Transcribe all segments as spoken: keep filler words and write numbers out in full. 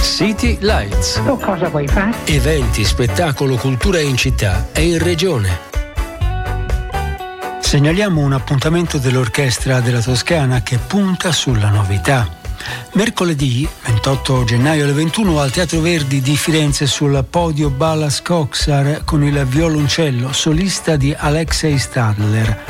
City Lights. Tu cosa vuoi fare? Eventi, spettacolo, cultura in città e in regione. Segnaliamo un appuntamento dell'Orchestra della Toscana che punta sulla novità. Mercoledì ventotto gennaio alle ventuno al Teatro Verdi di Firenze sul podio Balas Koksar con il violoncello solista di Alexei Stadler.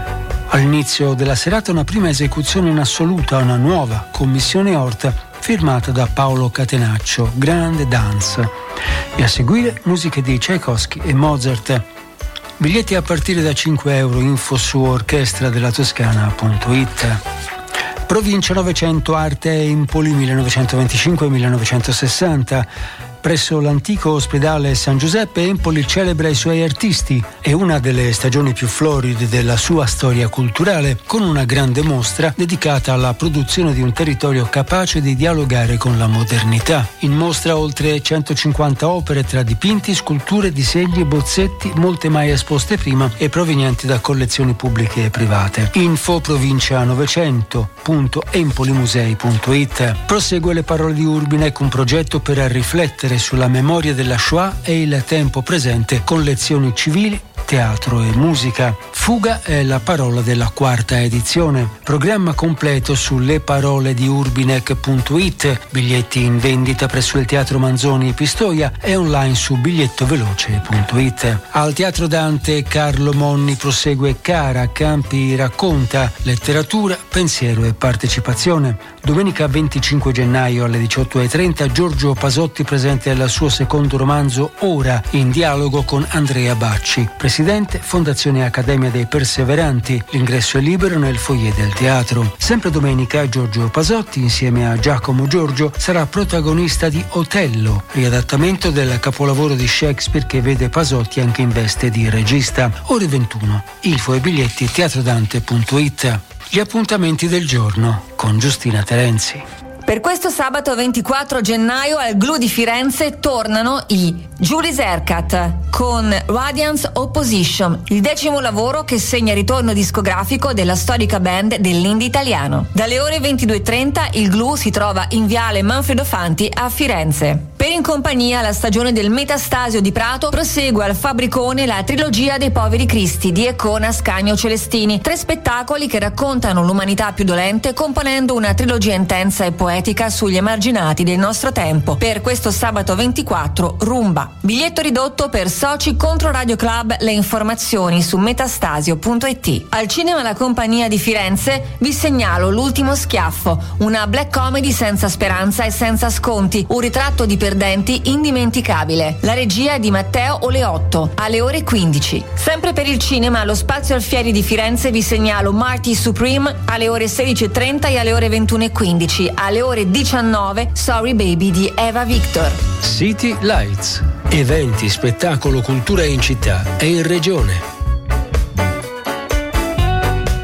All'inizio della serata una prima esecuzione in assoluta, una nuova commissione Horta firmata da Paolo Catenaccio, Grande Dance. E a seguire musiche di Tchaikovsky e Mozart. Biglietti a partire da cinque euro, info su orchestra della toscana punto it. Provincia Novecento, Arte Empoli millenovecentoventicinque millenovecentosessanta. Presso l'antico ospedale San Giuseppe, Empoli celebra i suoi artisti e una delle stagioni più floride della sua storia culturale, con una grande mostra dedicata alla produzione di un territorio capace di dialogare con la modernità. In mostra oltre centocinquanta opere tra dipinti, sculture, disegni, bozzetti, molte mai esposte prima e provenienti da collezioni pubbliche e private. Info provincia novecento punto empolimusei punto it. Prosegue Le parole di Urbinek, un progetto per riflettere sulla memoria della Shoah e il tempo presente con lezioni civili, teatro e musica. Fuga è la parola della quarta edizione. Programma completo su le parole di urbinek punto it. Biglietti in vendita presso il Teatro Manzoni Pistoia e online su bigliettoveloce punto it. Al Teatro Dante Carlo Monni prosegue Cara Campi racconta, letteratura, pensiero e partecipazione. Domenica venticinque gennaio alle diciotto e trenta Giorgio Pasotti presenta il suo secondo romanzo Ora, in dialogo con Andrea Bacci, presidente Fondazione Accademia dei Perseveranti. L'ingresso è libero nel foyer del teatro. Sempre domenica Giorgio Pasotti insieme a Giacomo Giorgio sarà protagonista di Otello, riadattamento del capolavoro di Shakespeare che vede Pasotti anche in veste di regista. Ore ventuno. Info e biglietti teatrodante punto it. Gli appuntamenti del giorno con Giustina Terenzi. Per questo sabato ventiquattro gennaio al Glu di Firenze tornano i Julius Ercat con Radiance Opposition, il decimo lavoro che segna il ritorno discografico della storica band dell'indie italiano. Dalle ore ventidue e trenta il Glu si trova in viale Manfredo Fanti a Firenze. Per in compagnia la stagione del Metastasio di Prato prosegue al Fabricone la trilogia dei Poveri Cristi di Econa Scagno Celestini, tre spettacoli che raccontano l'umanità più dolente componendo una trilogia intensa e poetica sugli emarginati del nostro tempo. Per questo sabato ventiquattro Rumba. Biglietto ridotto per soci contro Radio Club, le informazioni su metastasio punto it. Al Cinema La Compagnia di Firenze vi segnalo L'ultimo schiaffo, una black comedy senza speranza e senza sconti, un ritratto di perdenti indimenticabile. La regia è di Matteo Oleotto, alle ore quindici. Sempre per il cinema allo Spazio Alfieri di Firenze vi segnalo Marty Supreme alle ore sedici e trenta e alle ore ventuno e quindici. Alle ore diciannove Sorry Baby di Eva Victor. City Lights. Eventi, spettacolo, cultura in città e in regione.